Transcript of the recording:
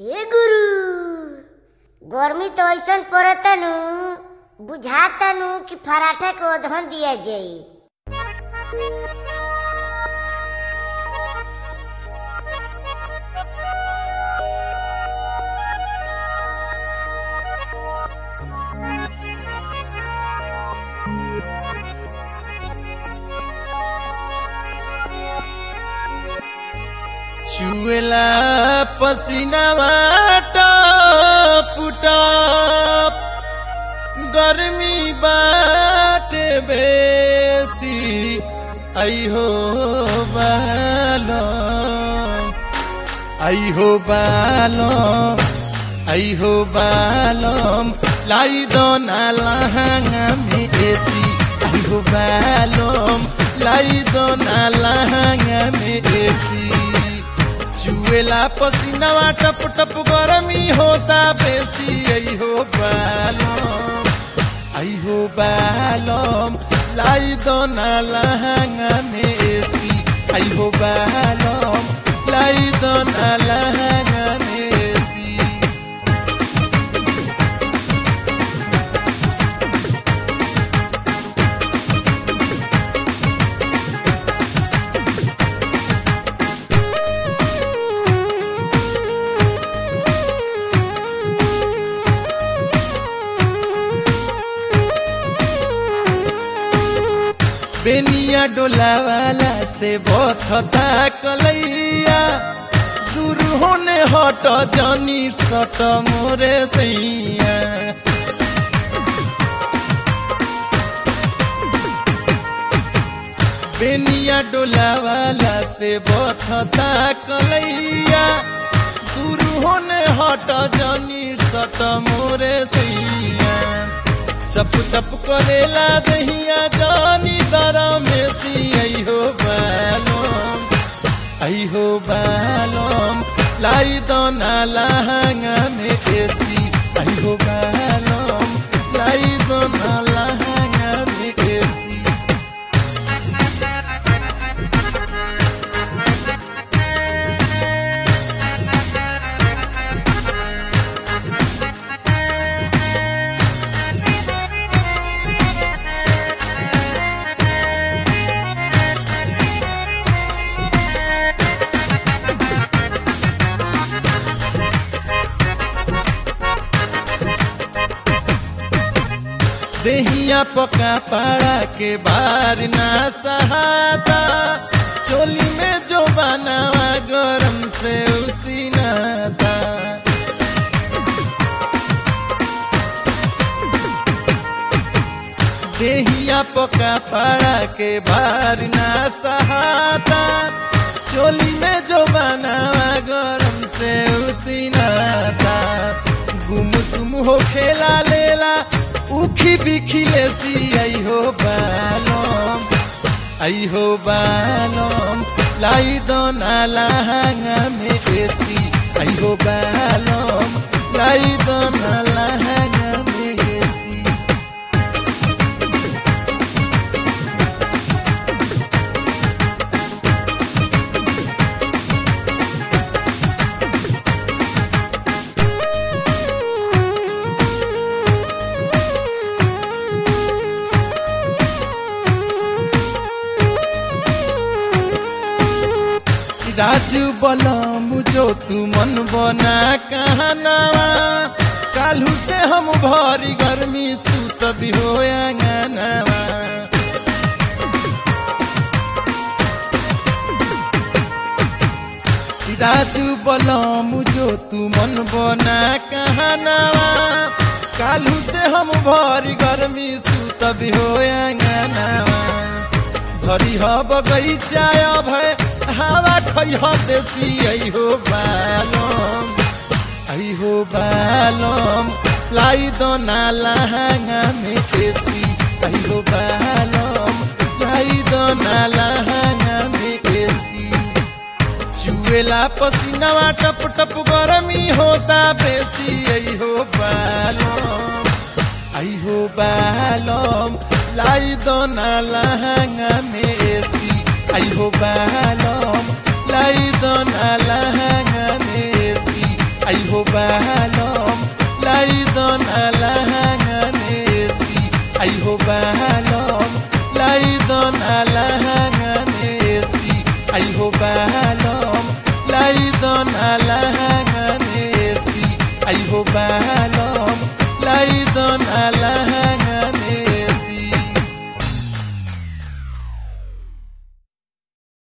हे गुरु गर्मी तो ऐसन पड़ता नु बुझाता नु कि पराठा को ओधन दिया जाई। चुएला पसीनावा टप टप गर्मी बाटे बेसी आई हो बालम लाई दो ना लहंगा में एसी आई हो बालम लाई दो ना लहंगा में एसी। चुएला पसीनावा टप टप गरमी होता बेसी आई हो बालम लाई दो ना लहंगा में एसी आई हो बालम लाई दो ना लहंगा में एसी। बेनिया डोला वाला से बथता कलैया दूर होने हट जानी सट मोरे सैया। बेनिया डोला वाला से बथता कलैया दूर होने हट जानी सट मोरे सैया। चप चप करेला दहिया जानी दरा में सी आई हो बालम लाई दो ना लहंगा में एसी आई हो बालम लाई दो ना लहंगा में एसी। देहिया पका पाड़ा के बार ना सहाता चोली में जो बनावा गरम से उसी नाता। देहिया पका पाड़ा के बार ना सहाता चोली में जो बनावा गरम से उसी नाता। गुमसुम हो खेला लेला उखी बिखी लेसी आई हो बालम लाई दो ना लहंगा में एसी आई हो बालम लाई दो ना लहंगा में एसी। राजू बलम जो तू मन बना कहनावा कालू से हम भरी गर्मी सूत भी हो अंगनावा। राजू बलम जो तू मन बना कहनावा कालू से हम भरी गर्मी सूत भी हो अंगनावा। धरी ह बगैचा भय हवा खैह देसी आई हो बालम लाई दो ना लहंगा में एसी आई हो बालम लाई दो ना लहंगा में एसी। चुएला पसीनावा टप टप गरमी होता बेसी आई हो बालम लाई दो ना लहंगा में एसी आई हो बालम लाई दो ना लहंगा में एसी आई हो बालम लाई दो ना लहंगा में एसी आई हो बालम